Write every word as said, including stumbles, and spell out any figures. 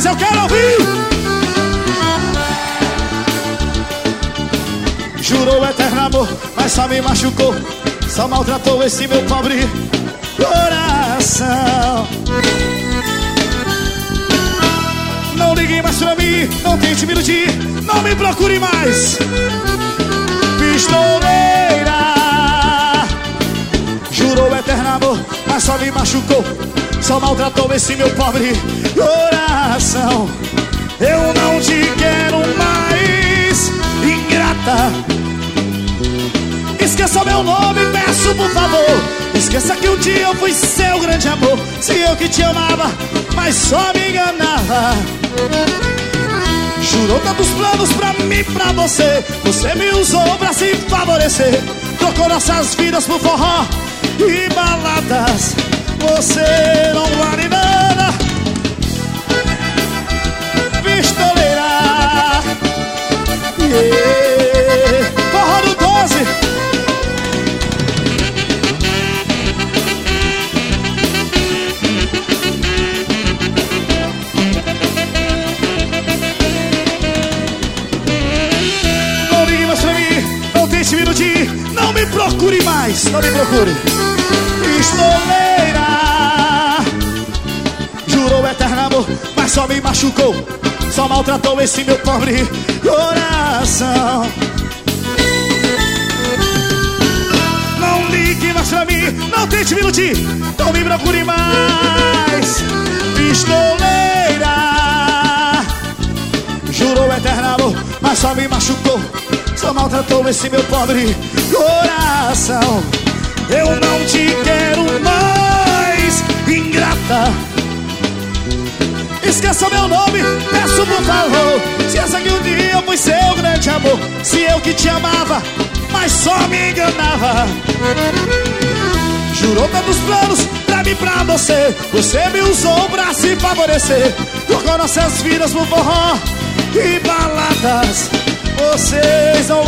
mais eu quero ouvir. Jurou eterno amor, mas só me machucou, só maltratou esse meu pobre coração. Não ligue mais pra mim, não tente me iludir, não me procure mais. Pistoleira. Jurou eterno amor, mas só me machucou, só maltratou esse meu pobre coração. Eu não te quero mais, ingrata. Esqueça meu nome, peço por favor. Esqueça que um dia eu fui seu grande amor. Se eu que te amava, mas só me enganava. Jurou tantos planos pra mim e pra você. Você me usou pra se favorecer. Trocou nossas vidas por forró e baladas. Você não vale nada, pistoleira. Yeah. Forró do doze. Não ligue mais pra mim, não tente me iludir, não me procure mais, não me procure. Pistoleira. Jurou eterno amor, mas só me machucou, só maltratou esse meu pobre coração. Não ligue mais pra mim, não tente me iludir, não me procure mais. Pistoleira. Jurou eterno amor, mas só me machucou, só maltratou esse meu pobre coração. Eu não te quero mais, ingrata. Esqueça meu nome, peço por favor. Esqueça que um dia eu fui seu grande amor. Se eu que te amava, mas só me enganava. Jurou tantos planos pra mim e pra você. Você me usou pra se favorecer. Trocou nossas vidas por forró e baladas. Vocês não